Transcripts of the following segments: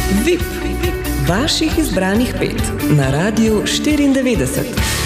VIP, vaših izbranih 5 na Radiu 94.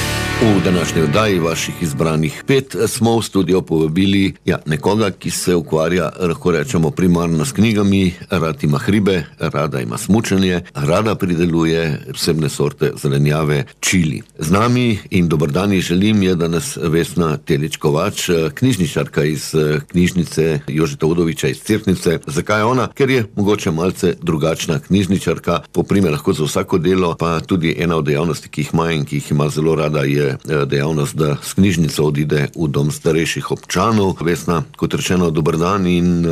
V današnji oddaji vaših izbranih 5 smo v studio povabili nekoga, ki se ukvarja, lahko rečemo, primarno s knjigami, rad ima hribe, rada ima smučanje, rada prideluje posebne sorte zelenjave, čili. Z nami in dober dan ji želim je danes Vesna Telič-Kovač, knjižničarka iz knjižnice Jožeta Udoviča iz Cerknice. Zakaj ona? Ker je mogoče malce drugačna knjižničarka, poprime lahko za vsako delo, pa tudi ena od dejavnosti, ki jih ima in ki jih ima zelo rada, je dejavnost, da s knjižnico odide v dom starejših občanov. Vesna, kot rečeno, dober dan in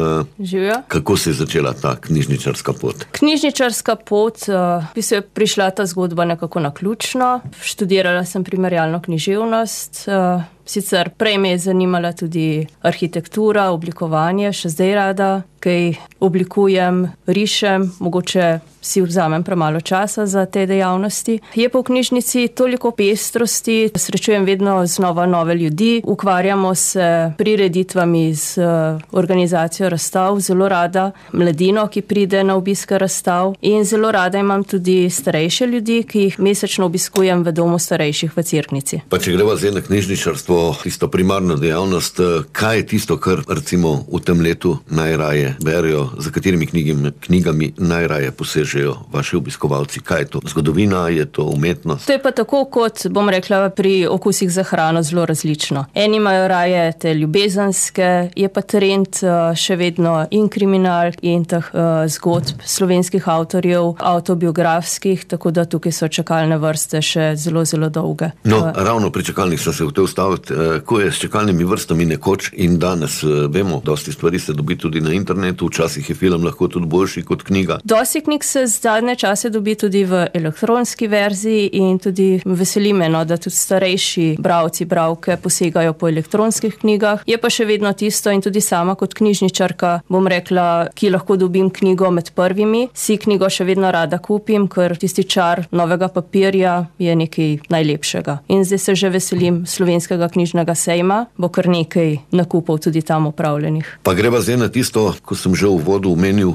kako se je začela ta knjižničarska pot? Knjižničarska pot, bi se prišla ta zgodba nekako naključno. Študirala sem primerjalno književnost, sicer prej me je zanimala tudi arhitektura, oblikovanje, še zdaj rada, kaj oblikujem, rišem, mogoče si vzamem premalo časa za te dejavnosti. Je pa v knjižnici toliko pestrosti, srečujem vedno znova nove ljudi, ukvarjamo se prireditvami z organizacijo razstav, zelo rada mladino, ki pride na obisk razstav, in zelo rada imam tudi starejše ljudi, ki jih mesečno obiskujem v domu starejših v Cerknici. Pa če greva zdaj na knjižničarstvo, tisto primarno dejavnost, kaj je tisto, kar recimo v tem letu najraje berejo, za katerimi knjigami najraje posežejo vaši obiskovalci? Kaj je to? Zgodovina, je to umetnost? To je pa tako, kot bom rekla, pri okusih za hrano zelo različno. Eni imajo raje te ljubezenske, je pa trend še vedno in kriminal in teh zgodb slovenskih avtorjev, avtobiografskih, tako da tukaj so čakalne vrste še zelo, zelo dolge. No, ravno pri čakalnih sem se hotel ustaviti, ko je s čakalnimi vrstami nekoč in danes vemo, dosti stvari se dobi tudi na internetu, včasih je film lahko tudi boljši kot knjiga. Dosti knjig se zadnje čase dobi tudi v elektronski verziji in tudi veseli me, da tudi starejši bralci, bralke posegajo po elektronskih knjigah. Je pa še vedno tisto in tudi sama kot knjižničarka, bom rekla, ki lahko dobim knjigo med prvimi, si knjigo še vedno rada kupim, ker tisti čar novega papirja je nekaj najlepšega. In zdaj se že veselim Slovenskega knjižnega sejma, bo kar nekaj nakupov tudi tam opravljenih. Pa greva zdaj na tisto, ko sem že v uvodu omenil,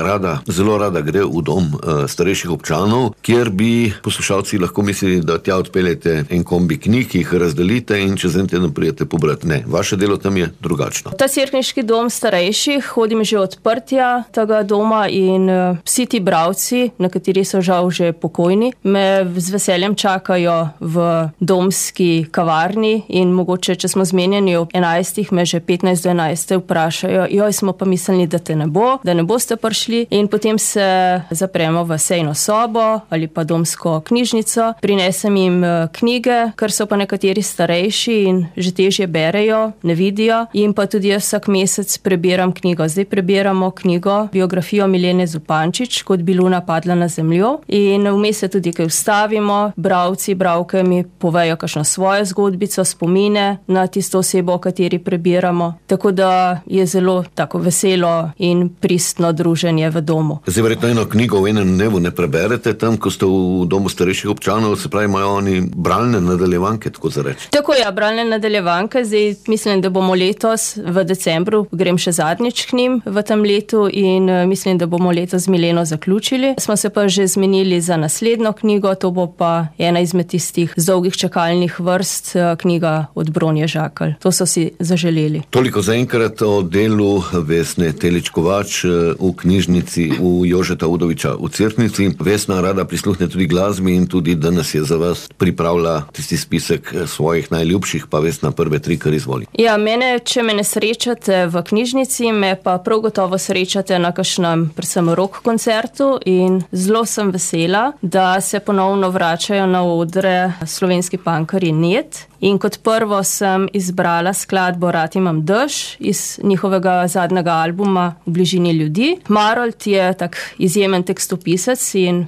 zelo rada gre v dom starejših občanov, kjer bi poslušalci lahko mislili, da tja odpeljete en kombi knjig, jih razdelite in čez en teden prijete pobrati. Ne, vaše delo tam je drugačno. Ta cerkniški dom starejših, hodim že odprtja tega doma in vsi ti bralci, nekateri so žal že pokojni, me z veseljem čakajo v domski kavarni in mogoče, če smo zmenjeni ob 11, me že 15 do 11 vprašajo, smo pa mislili, da te ne bo, da ne boste prišli, in potem se zapremo v sejno sobo ali pa domsko knjižnico, prinesem jim knjige, ker so pa nekateri starejši in že težje berejo, ne vidijo, in pa tudi jaz vsak mesec prebiram knjigo. Zdaj prebiramo knjigo, biografijo Milene Zupančič, Kot bi luna padla na zemljo, in vmes se tudi kaj vstavimo, bralci, bralke mi povejo kakšno svojo zgodbico, spomine na tisto osebo, o kateri prebiramo, tako da je zelo tako veselo in pristno druženje v domu. Zdaj verjetno eno knjigo v enem dnevu ne preberete tam, ko ste v domu starejših občanov, se pravi, imajo oni bralne nadaljevanke, tako za reči. Tako bralne nadaljevanke, zdaj mislim, da bomo letos v decembru, grem še zadnjič k njim v tem letu in mislim, da bomo letos z Mileno zaključili. Smo se pa že zmenili za naslednjo knjigo, to bo pa ena izmed tistih z dolgih čakalnih vrst, knjiga od Bronje Žakelj. To so si zaželeli. Toliko zaenkrat o delu Vesne Telič-Kovač v knjižnici v Jožeta Udoviča v Cerknici. Vesna rada prisluhne tudi glasbi in tudi danes je za vas pripravila tisti spisek svojih najljubših, pa Vesna, prve 3, kar izvoli. Če me ne srečate v knjižnici, me pa prav gotovo srečate na kakšnem predvsem rock koncertu in zelo sem vesela, da se ponovno vračajo na odre slovenski punkerji Niet. In kot prvo sem izbrala skladbo Rad imam dež iz njihovega zadnjega albuma V bližini ljudi. Marolt je tak izjemen tekstopisec in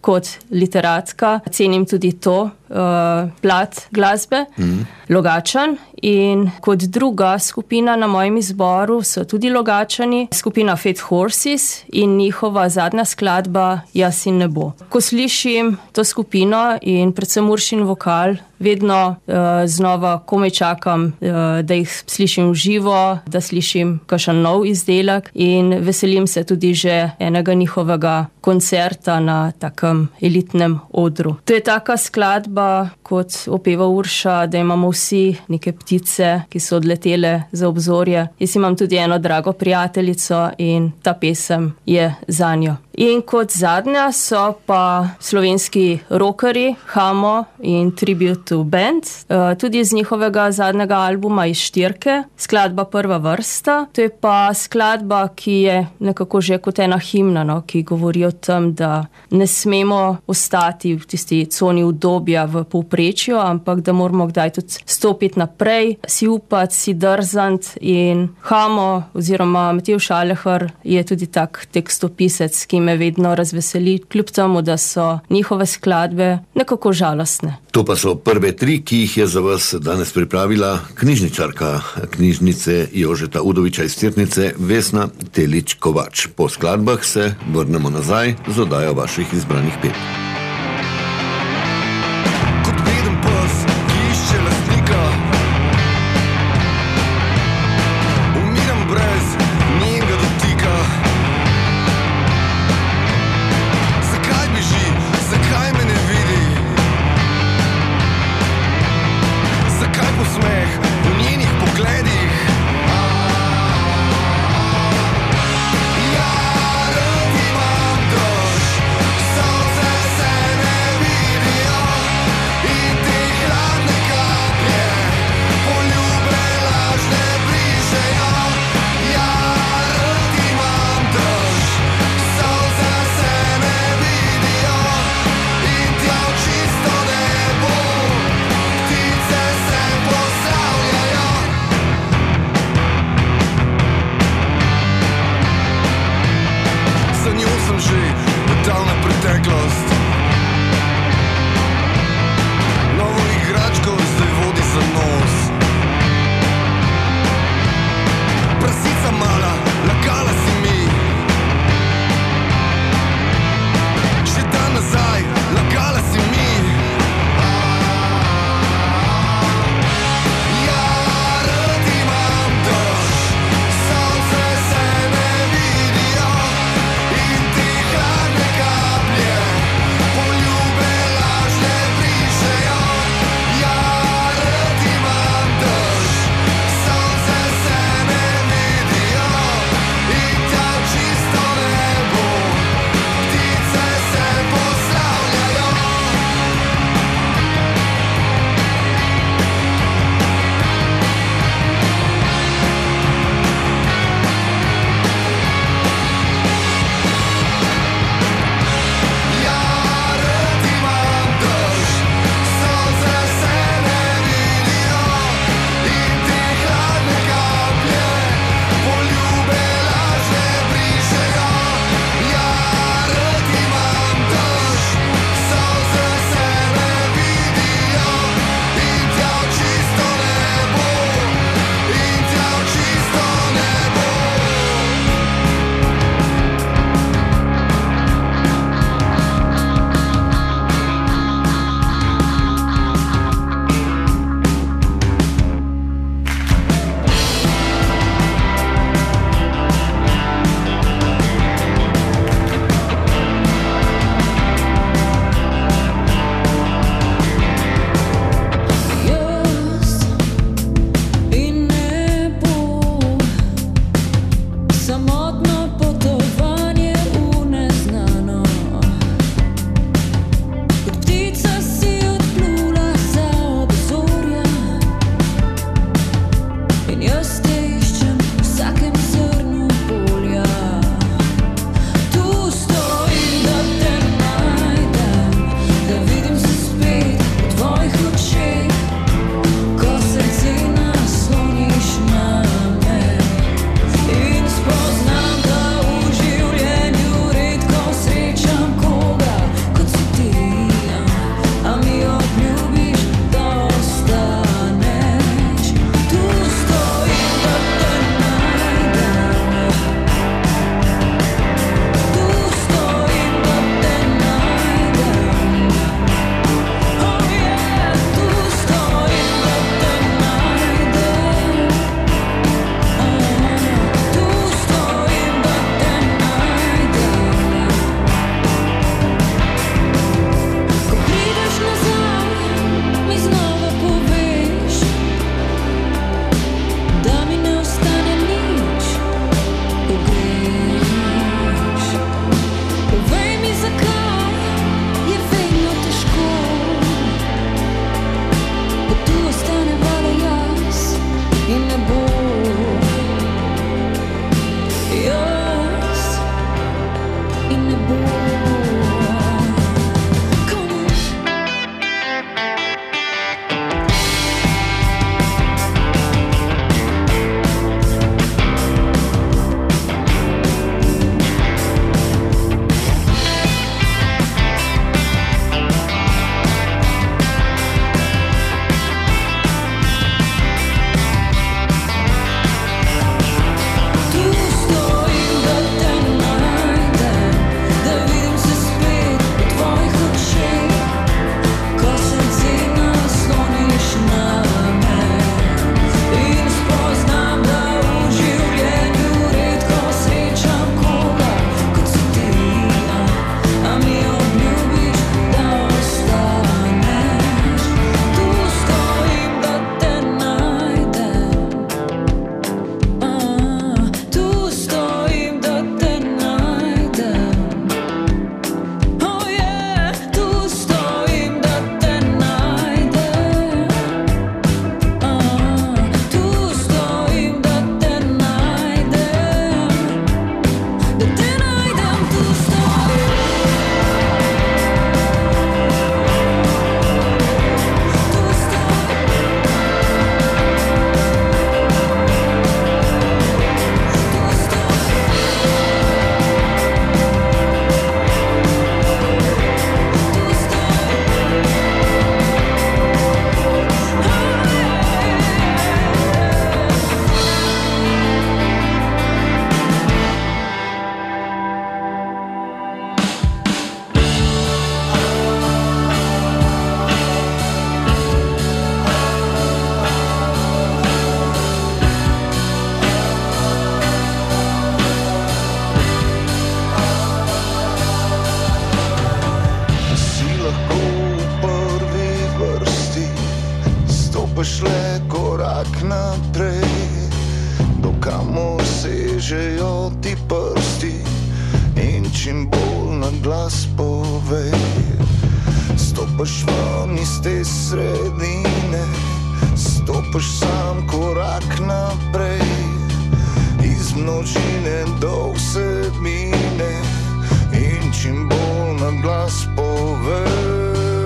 kot literatka cenim tudi to plat glasbe, Logatčan. In kot druga skupina na mojem izboru so tudi Logatčani, skupina Fat Horses in njihova zadnja skladba Jaz in nebo. Ko slišim to skupino in predvsem Uršin vokal, vedno znova komaj čakam, da jih slišim v živo, da slišim kakšen nov izdelek in veselim se tudi že enega njihovega koncerta na takem elitnem odru. To je taka skladba, kot opeva Urša, da imamo vsi neke ptice, ki so odletele za obzorje. Jaz imam tudi eno drago prijateljico in ta pesem je zanjo. In kot zadnja so pa slovenski rockerji Hamo in Tribute to Band, tudi iz njihovega zadnjega albuma iz Štirke, skladba Prva vrsta. To je pa skladba, ki je nekako že kot ena himna, no, ki govori o tem, da ne smemo ostati v tisti coni udobja v povprečju, ampak da moramo kdaj tudi stopiti naprej, si upati, si drzant. In Hamo oziroma Matevž Aleher je tudi tak tekstopisec, ki me vedno razveseli, kljub temu, da so njihove skladbe nekako žalostne. To pa so prve tri, ki jih je za vas danes pripravila knjižničarka knjižnice Jožeta Udoviča iz Cerknice, Vesna Telič Kovač. Po skladbah se vrnemo nazaj z oddajo vaših izbranih pet. Ja, rad imam dož, solze se stopiš le korak naprej, dokamor sežejo ti prsti in čim bolj na glas povej. Stopiš ven iz te sredine, stopiš sam korak naprej, iz množine do vsebine in čim bolj na glas povej.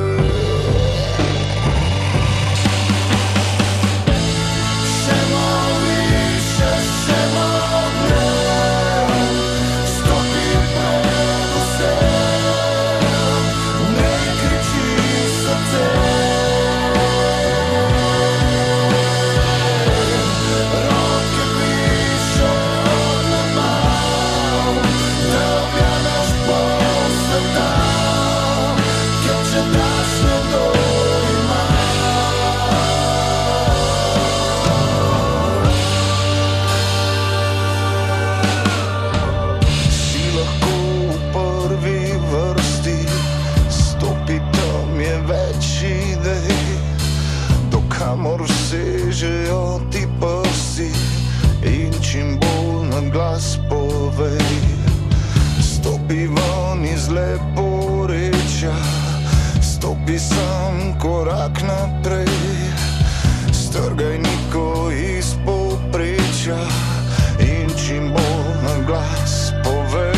Stopi ven iz leporečja, stopi sam korak naprej, strgaj niko iz povprečja in čim bolj na glas povej.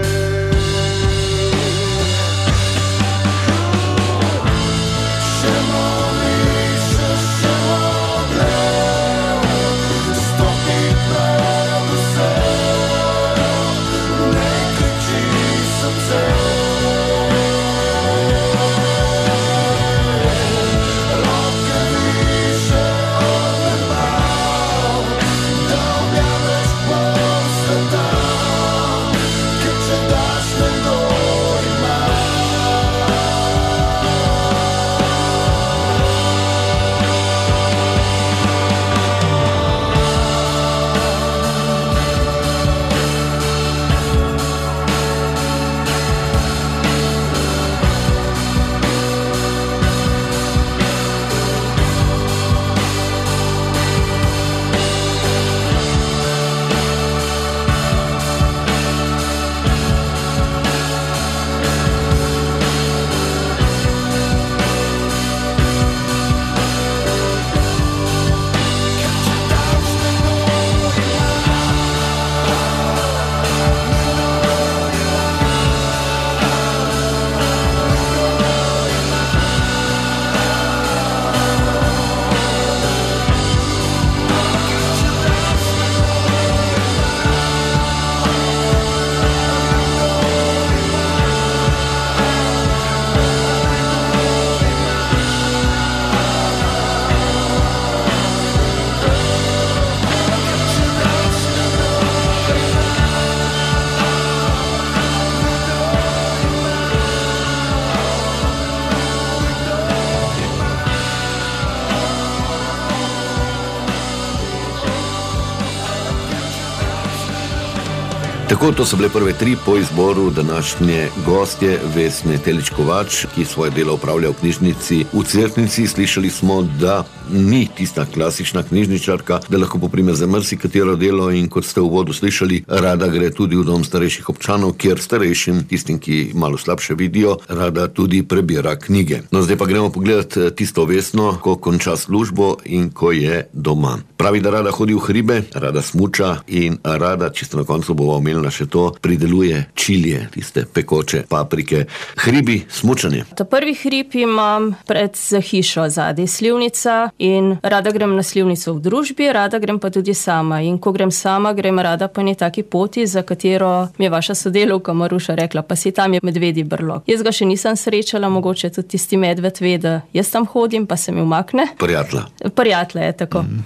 Tako, to so bile prve tri po izboru današnje gostje Vesne Telič-Kovač, ki svoje delo upravlja v knjižnici v Cerknici. Slišali smo, da ni tista klasična knjižničarka, da lahko poprime za marsikatero delo in kot ste v uvodu slišali, rada gre tudi v dom starejših občanov, kjer starejšim, tistim, ki malo slabše vidijo, rada tudi prebira knjige. No, zdaj pa gremo pogledat tisto Vesno, ko konča službo in ko je doma. Pravi, da rada hodi v hribe, rada smuča in rada, čisto na koncu bova omenila še to, prideluje čilije, tiste pekoče paprike. Hribi, smučanje. Ta prvi hrib imam pred za hišo, zadaj slivnica in rada grem na slivnico v družbi, rada grem pa tudi sama. In ko grem sama, grem rada po eni taki poti, za katero mi je vaša sodelavka Maruša rekla, pa si tam je medvedji brlog. Jaz ga še nisem srečala, mogoče tudi tisti medved ve, da jaz tam hodim, pa se mi umakne. Prijatla. Prijatla je tako.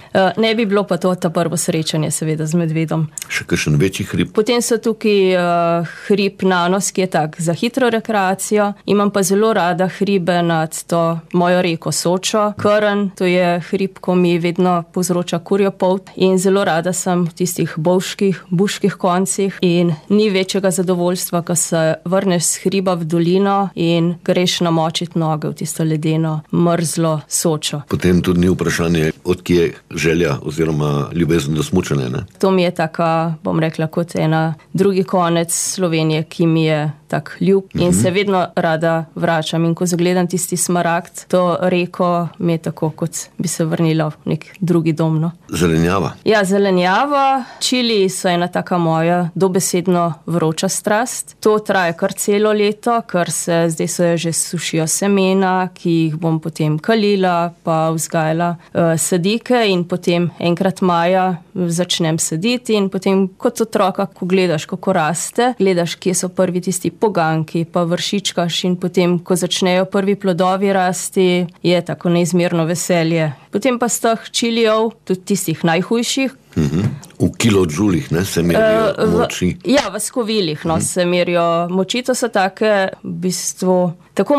Ne bi bilo pa to ta prvo srečanje seveda z medvedom. Še kakšen večji hrib? Potem so tukaj hrib Nanos, ki je tak za hitro rekreacijo. Imam pa zelo rada hribe nad to mojo reko Sočo. Krn, to je hrib, ko mi vedno povzroča kurjo polt in zelo rada sem v tistih buških koncih in ni večjega zadovoljstva, ko se vrneš z hriba v dolino in greš namočiti noge v tisto ledeno, mrzlo Sočo. Potem tudi ni vprašanje, odkje je želja oziroma ljubezen do smučanja, ne? To mi je taka, bom rekla, kot ena drugi konec Slovenije, ki mi je tak ljub in se vedno rada vračam. In ko zagledam tisti smaragd, to reko, mi je tako, kot bi se vrnila v nek drugi dom. No. Zelenjava? Ja, zelenjava. Čiliji so ena taka moja dobesedno vroča strast. To traja kar celo leto, ker zdaj se že sušijo semena, ki jih bom potem kalila, pa vzgajala sadike in potem enkrat maja začnem saditi in potem kot otroka, ko gledaš, kako raste, gledaš, kje so prvi tisti poganki, pa vršičkaš in potem, ko začnejo prvi plodovi rasti, je tako neizmerno veselje. Potem pa z teh čilijev, tudi tistih najhujših. V kilodžulih, ne, se merijo moči? Ja, v skovilih, no, se merijo moči. To so take, v bistvu, tako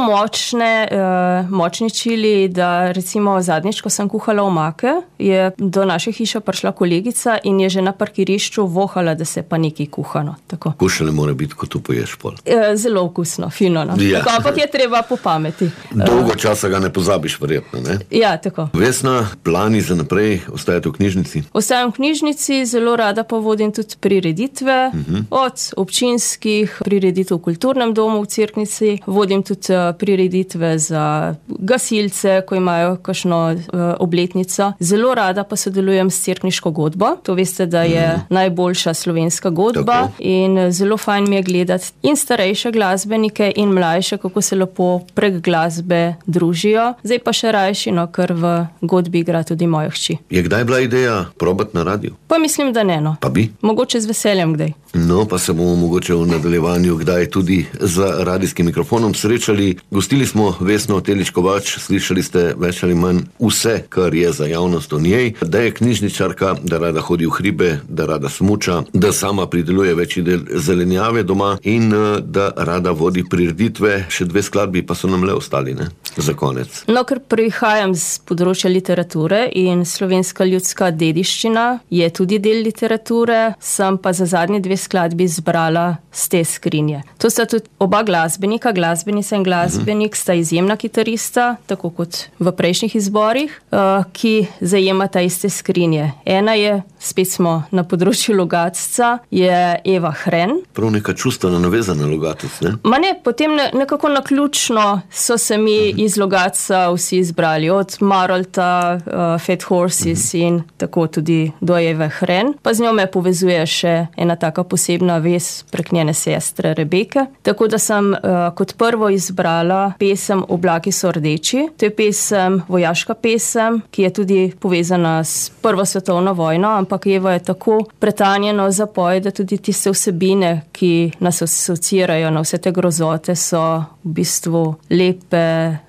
močni čili, da recimo zadnjič, ko sem kuhala omake, je do naše hiše prišla kolegica in je že na parkirišču vohala, da se pa nekaj kuhano. Kušale mora biti, ko tu poješ pol. Zelo okusno, fino. No. Ja. Tako, ampak je treba po pameti. Dolgo časa ga ne pozabiš, verjetno, ne? Ja, tako. Vesna, plani za naprej, ostajate v knjižnici? Ostajam v knjižnici, zelo rada pa vodim tudi prireditve, od občinskih prireditev v kulturnem domu v Cerknici, vodim tudi prireditve za gasilce, ko imajo kakšno obletnico. Zelo rada pa sodelujem s cerkniško godbo. To veste, da je najboljša slovenska godba. Tako. In zelo fajn mi je gledati in starejše glasbenike in mlajše, kako se lepo prek glasbe družijo. Zdaj pa še rajši, no, ker v godbi igra tudi moja hči. Je kdaj bila ideja probati na radiju? Pa mislim, da ne, no. Pa bi? Mogoče z veseljem kdaj. No, pa se bomo mogoče v nadaljevanju kdaj tudi za radijskim mikrofonom srečali. Gostili smo Vesno Telič-Kovač, slišali ste več ali manj vse, kar je za javnost o njej, da je knjižničarka, da rada hodi v hribe, da rada smuča, da sama prideluje večji del zelenjave doma in da rada vodi prireditve. Še 2 skladbi pa so nam le ostali, ne? Za konec. No, ker prihajam z področja literature in slovenska ljudska dediščina je tudi del literature, sem pa za zadnji 2 skladbi zbrala z te skrinje. To sta tudi oba glasbenika, glasbenica in glasbenik, sta izjemna kitarista, tako kot v prejšnjih izborih, ki zajemata iste skrinje. Ena je, spet smo na področju Logatca, je Eva Hren. Prav neka čustvena navezana Logatec, ne? Ma ne, potem nekako naključno so se mi iz Logatca vsi izbrali, od Marolta, Fat Horses in tako tudi do Eve Hren. Pa z njo me povezuje še ena taka posebna vez prek njene sestre Rebeke. Tako da sem kot prvo izbrala pesem Oblaki so rdeči. To je pesem, vojaška pesem, ki je tudi povezana s Prvo svetovno vojno, ampak Eva je tako pretanjeno zapoje, da tudi tiste vsebine, ki nas asociirajo na vse te grozote, so v bistvu lepe,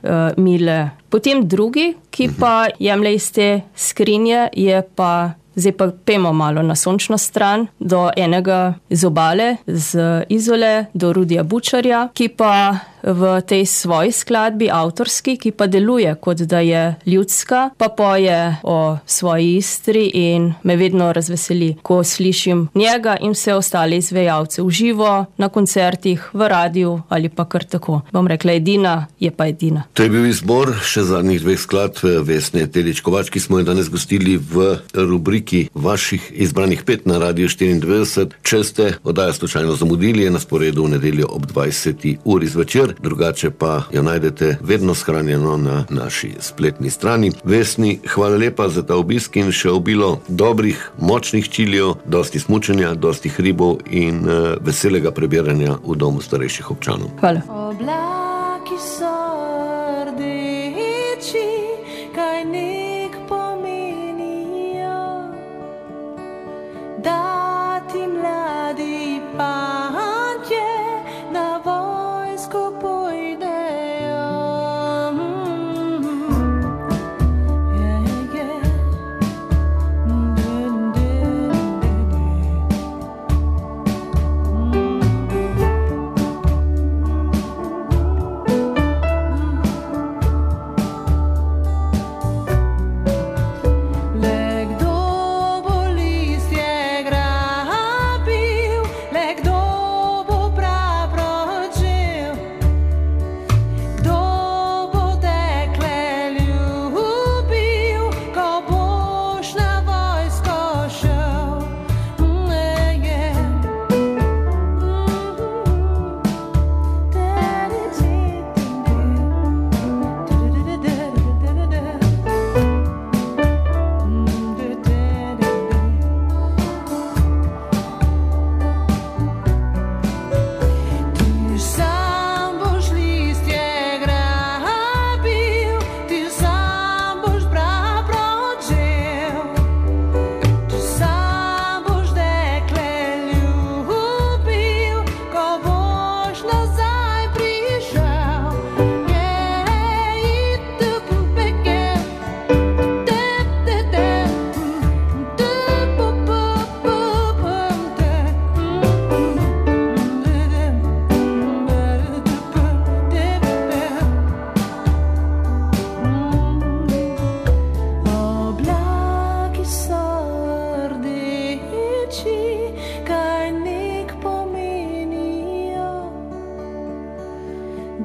mile. Potem drugi, ki pa jemlje iz te skrinje, je pa, zdaj pa pejmo malo na sončno stran, do enega z Obale, z Izole, do Rudija Bučarja, ki pa v tej svoji skladbi, avtorski, ki pa deluje kot da je ljudska, pa poje o svoji Istri in me vedno razveseli, ko slišim njega in vse ostale izvajalce v živo, na koncertih, v radiju ali pa kar tako. Bom rekla, edina je pa edina. To je bil izbor še zadnjih 2 skladb Vesne Telič-Kovač, ki smo jo danes gostili v rubriki vaših izbranih 5 na Radiu 94. Če ste oddajo slučajno zamudili, je na sporedu v nedeljo ob 20. uri zvečer. Drugače pa jo najdete vedno shranjeno na naši spletni strani. Vesni, hvala lepa za ta obisk in še obilo dobrih, močnih čilijev, dosti smučenja, dosti hribov in veselega prebiranja v domu starejših občanov. Hvala. Oblaki so rdeči, kaj nek pomenijo, da ti mladi pantje na vojsko pojdejo.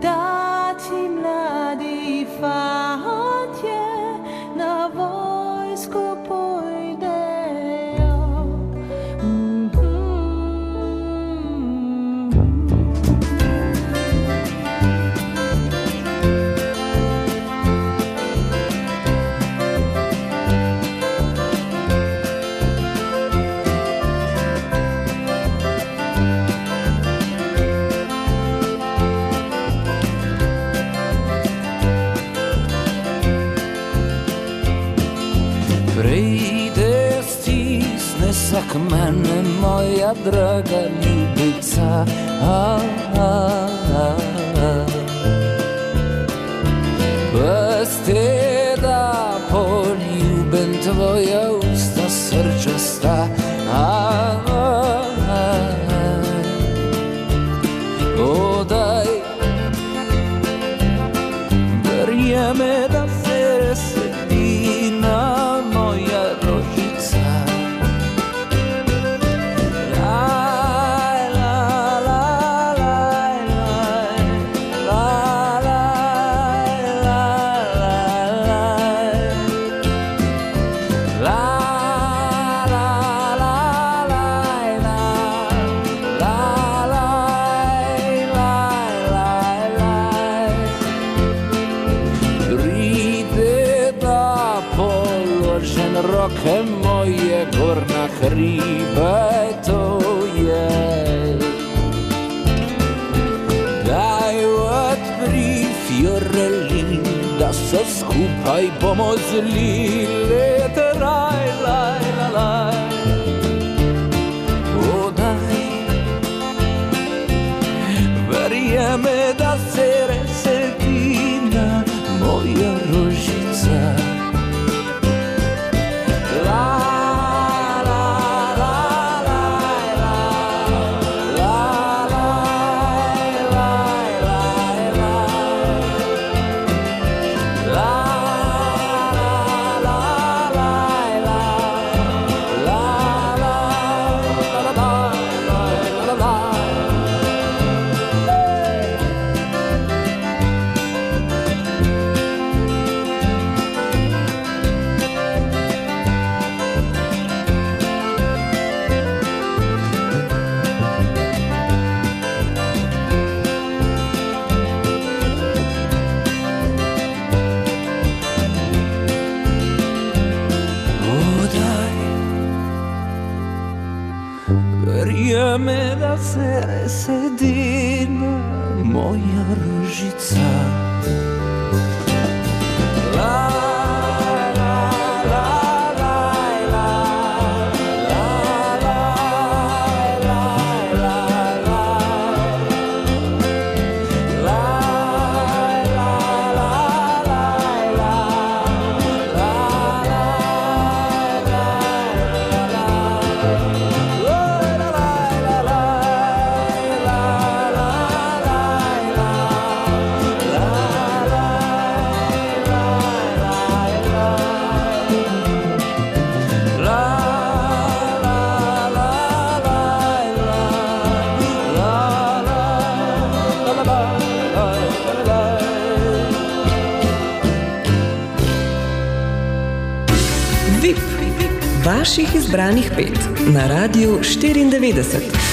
da ti mladi fantje na vojsko pojdejo. Prejde, stisne se k mene, moja draga ljubica. Pusti, da poljubim tvoja usta srčasta. Odaj, verjeme, da se resedi na moja rožica. Laj, laj, laj, laj, laj, laj, laj, laj, roke moje gor na hribe, to je. Daj odpri fiorelin, da se skupaj bomo zlili, teraj, laj, laj, laj. O daj, verjeme, da se resedina moja rožica. Verjeme, da se resedina moja rožica. Vaših izbranih 5 na Radiu 94.